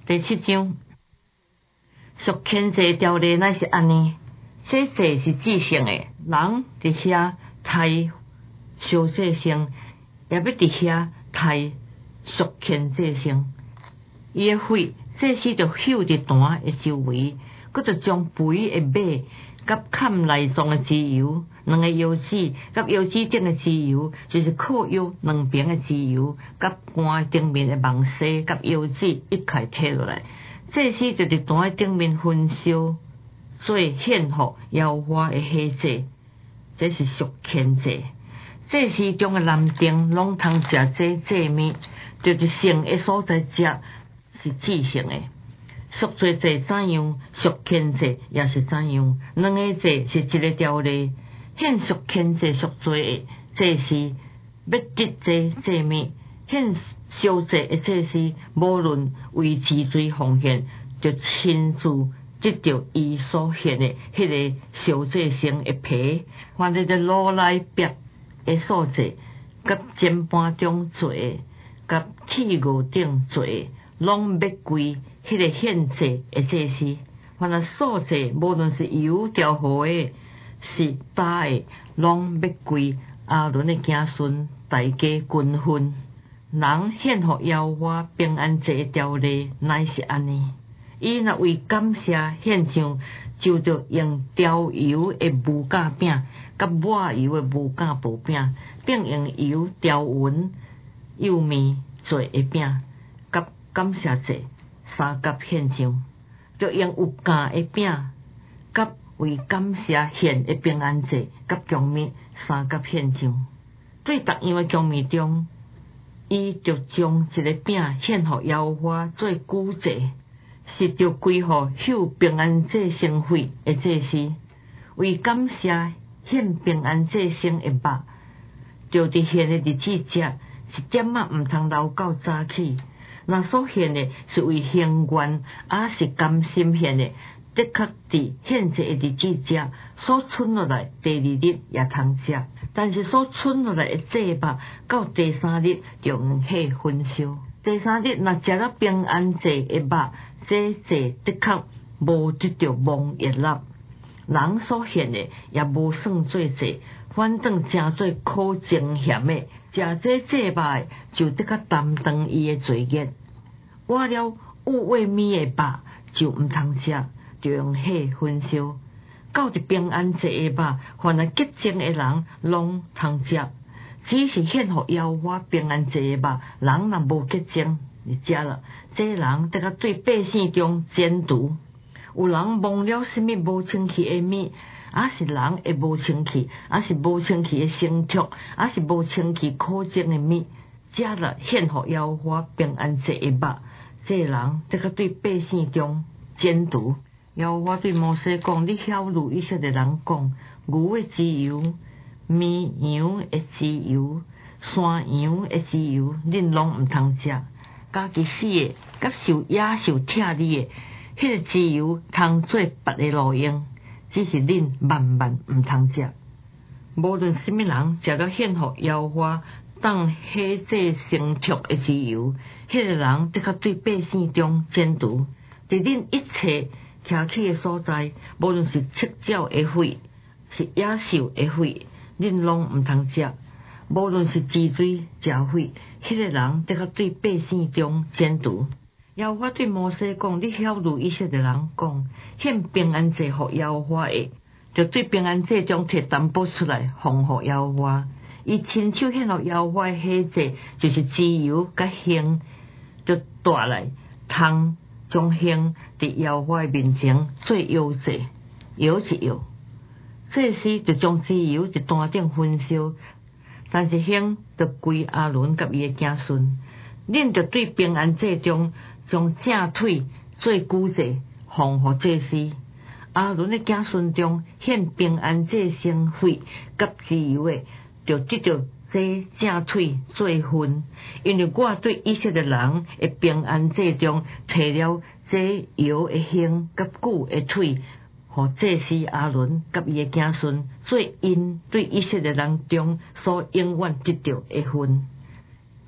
第7章，属天罪条例乃是安尼，这罪是至圣的，人伫遐杀小罪性，也要伫遐杀属天罪性。伊的血，这时就嗅伫坛的周围，佮就将肥的马甲砍内脏的脂油，两个腰子甲腰子顶的脂油，就是靠腰两边的脂油，甲肝顶面的网丝甲腰子一块摕落来。这时就伫坛顶面焚烧，做献给耶和华的火祭，这是属天祭。这时中的男丁拢通食这祭物，就是圣的所在食，是至圣的。赎罪祭怎样，属天祭也是怎样，两个祭是一个条例。献属天祭赎罪的，这是要得这祭物；献烧祭的，这是无论为治罪奉献，就亲自得到伊所献的迄个烧祭生的皮，凡是在炉内壁的所在，甲砧板中做的，甲器具顶做的，拢要归迄个献祭的祭司。凡是素祭，无论是油调和的，是打的，拢要归阿伦的子孙，大家均分。人献给耶和华平安祭的条例乃是安尼：伊若为感谢献上，就着用调油的无酵饼，甲抹油的无酵薄饼，并用油调匀幼面做的饼，甲感谢祭三角献上，就用有酵的饼，甲为感谢献的平安祭，甲供物三角献上。对逐样的供物中，伊就将一个饼献给耶和华做古祭，是着归乎受平安祭生血的祭司。为感谢献平安祭生的肉，就伫献的日子食，一点仔毋通留到早起。若所献的是为行愿，也是甘心献的，的确伫献祭的日子食，所剩落来第2日也通食。但是所剩落来的祭肉，到第3日就用火焚烧。第3日若食了平安祭的肉，这祭的确无得到蒙悦纳。人所献的也无算做祭，反正诚做可憎嫌的。食这祭肉的，就的确担当伊的罪孽。挖了有味米的肉，就毋通食，就用火焚烧。到伫平安祭的肉，凡是洁净的人拢通食，只是献给耶和华平安祭的肉，人若无洁净，你食了，这人得甲对百姓中监督。有人忘了什么无清气的物，也是人会无清气，也是无清气的牲畜，也是无清气可憎的物，食了献给耶和华平安祭的肉，这人得甲对百姓中监督。耶和华对摩西讲：你晓諭以色列人讲，牛的脂油、绵羊的脂油、山羊的脂油，恁拢毋通食。家己死的，甲受野兽疼你的，迄个脂油通做别的路用，只是恁万万毋通食。无论什么人食了献给耶和华当火祭牲畜的脂油，迄个人得甲对百姓中监督。伫恁一切徛起的所在，无论是赤鸟的血，是野兽的血，恁拢毋通食。无论是治罪食血，迄个人得甲对百姓中监督。耶和华对摩西讲：你晓諭以色列人讲，献平安祭给耶和华的，就对平安祭中摕淡薄出来，奉给耶和华。伊亲手献给耶和华的火祭，就是脂油甲香，就带来通将香伫耶和华的面前做摇祭，摇一摇。这时就将脂油伫坛顶焚烧，但是香就归阿伦甲伊的子孙。恁就对平安祭中将正腿做古祭，奉给祭司。阿伦的子孙中献平安祭生血甲脂油的，就得到这正腿做份。因为我对以色列人的平安祭中摕了这摇的香甲骨的腿，互祭司阿伦甲伊的子孙做因对以色列人中所永远得到的份。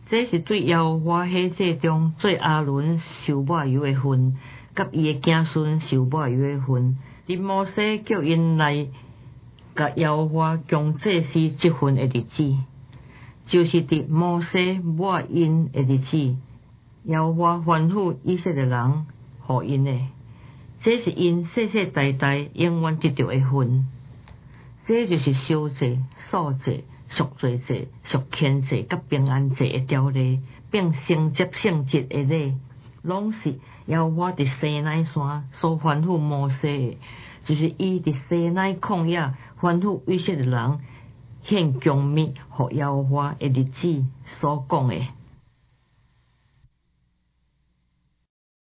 这是对耶和华血祭中做亚伦受抹油的份，甲伊的子孙受抹油的份。伫摩西叫因来甲耶和华供祭司这份的日子，就是伫摩西抹因的日子，耶和华吩咐以色列人互因的，这是因世世代代永远得到的份。这就是烧祭、素祭、赎罪祭、赎愆祭甲平安祭的条例，并承接性质的礼，拢是耶和华伫西奈山所吩咐摩西的，就是伊伫西奈旷野吩咐以色列人献供物互耶和华的日子所讲的。